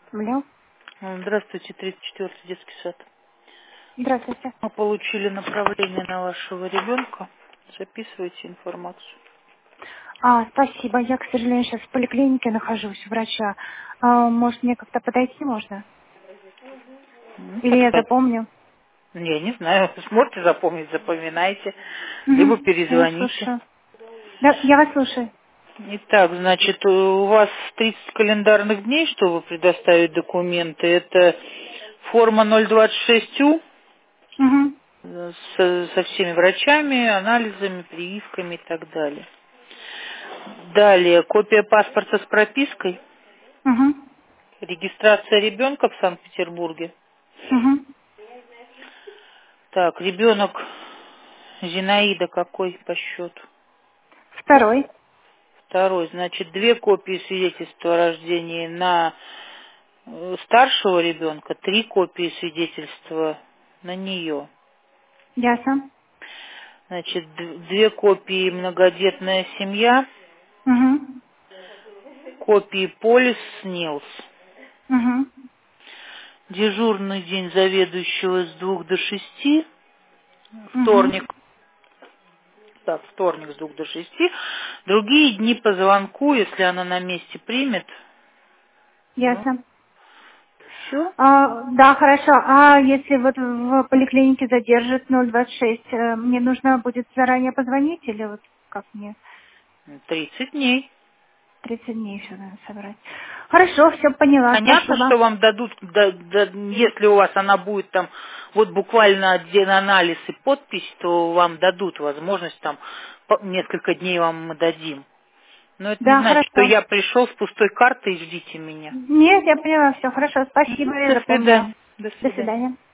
Алло. Здравствуйте, 34-й детский сад. Здравствуйте. Мы получили направление на вашего ребенка. Записывайте информацию. Спасибо. Я, к сожалению, сейчас в поликлинике нахожусь у врача. Может, мне как-то подойти можно? Или я Подходите. запомню? Я не знаю, сможете запомнить, запоминайте, либо Угу. Я вас перезвоните. слушаю. Да, я вас слушаю. Итак, значит, у вас 30 календарных дней, чтобы предоставить документы. Это форма 026У Угу. со всеми врачами, анализами, прививками и так далее. Далее, копия паспорта с пропиской, Угу. регистрация ребенка в Санкт-Петербурге. Угу. Так, ребенок Зинаида какой по счету? Второй. Второй, значит, 2 копии свидетельства о рождении на старшего ребенка, 3 копии свидетельства на нее. Ясно. Значит, 2 копии многодетная семья, Угу. копии полис СНИЛС. Угу. Дежурный день заведующего с 2 до 6, Угу. вторник. Так, вторник с 2 до 6. Другие дни по звонку, если она на месте примет. Ну, Ясно. все. Да, хорошо. А если вот в поликлинике задержит 026, мне нужно будет заранее позвонить или вот как мне? 30 дней. 30 дней еще надо собрать. Хорошо, все поняла. Понятно, Спасибо. что вам дадут, если у вас она будет там, вот буквально один анализ и подпись, то вам дадут возможность там, несколько дней вам мы дадим. Но это не Да, значит, что хорошо. я пришел с пустой картой и ждите меня. Нет, я поняла, все хорошо. Спасибо, я До запомнила. свидания. До До свидания. свидания.